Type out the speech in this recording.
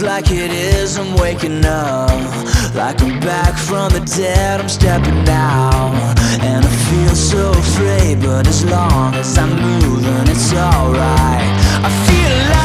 feels like it is, I'm waking up. Like I'm back from the dead, I'm stepping out. And I feel so afraid, but as long as I'm moving, it's alright. I feel alive.